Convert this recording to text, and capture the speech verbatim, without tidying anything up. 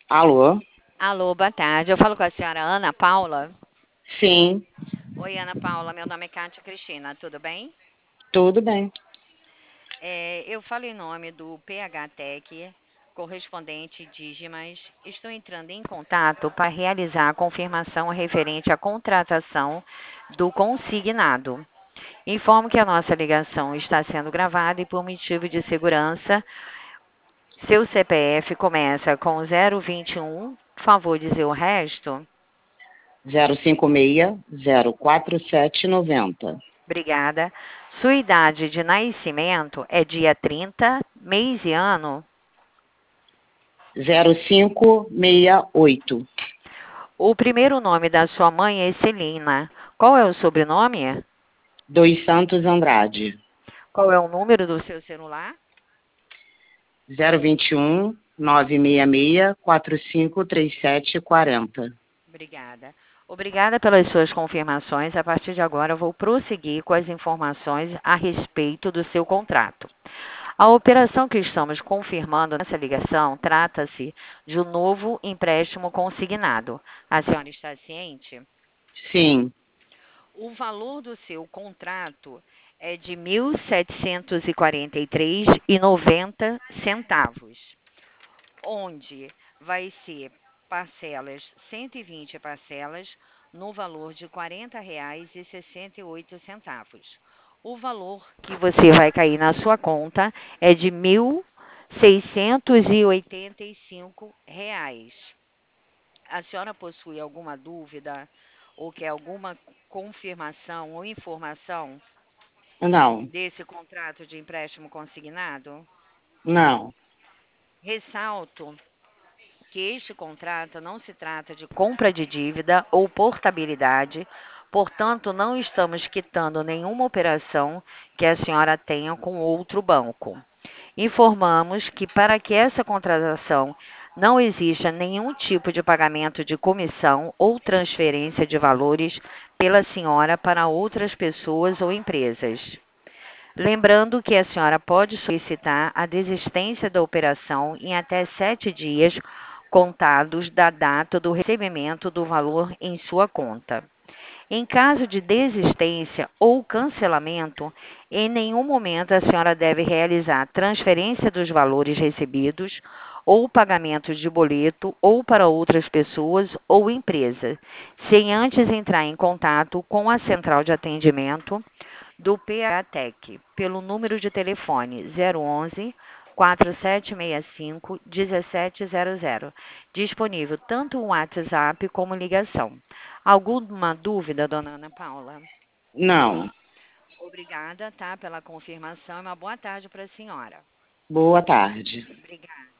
Alô? Alô, boa tarde. Eu falo com a senhora Ana Paula. Sim, Oi, Ana Paula. Meu nome é Cátia Cristina. Tudo bem? tudo bem. É, eu falo em nome do P H Tech, correspondente Digimas. Estou entrando em contato para realizar a confirmação referente à contratação do consignado. Informo que a nossa ligação está sendo gravada e, por motivo de segurança, seu C P F começa com zero vinte e um. Por favor, dizer o resto. zero cinco seis, zero quatro sete nove zero. Obrigada. Sua idade de nascimento é dia trinta, mês e ano. zero cinco seis oito. O primeiro nome da sua mãe é Celina. Qual é o sobrenome? Dos Santos Andrade. Qual é o número do seu celular? zero vinte e um, nove seis seis, quatro cinco três sete quatro zero. Obrigada. Obrigada pelas suas confirmações. A partir de agora, eu vou prosseguir com as informações a respeito do seu contrato. A operação que estamos confirmando nessa ligação trata-se de um novo empréstimo consignado. A senhora está ciente? Sim, O valor do seu contrato é de mil setecentos e quarenta e três reais e noventa centavos, onde vai ser parcelas, cento e vinte parcelas, no valor de quarenta reais e sessenta e oito centavos. O valor que você vai cair na sua conta é de mil seiscentos e oitenta e cinco reais. A senhora possui alguma dúvida ou quer alguma confirmação ou informação não, desse contrato de empréstimo consignado? não. Ressalto que este contrato não se trata de compra de dívida ou portabilidade, portanto, não estamos quitando nenhuma operação que a senhora tenha com outro banco. Informamos que, para que essa contratação não exista nenhum tipo de pagamento de comissão ou transferência de valores pela senhora para outras pessoas ou empresas. Lembrando que a senhora pode solicitar a desistência da operação em até sete dias contados da data do recebimento do valor em sua conta. Em caso de desistência ou cancelamento, em nenhum momento a senhora deve realizar transferência dos valores recebidos ou pagamento de boleto ou para outras pessoas ou empresas, sem antes entrar em contato com a central de atendimento do P H Tech pelo número de telefone zero onze, quatro sete seis cinco, um sete zero zero, disponível tanto o WhatsApp como ligação. Alguma dúvida, dona Ana Paula? Não. Obrigada, tá, pela confirmação e uma boa tarde para a senhora. Boa tarde. Obrigada.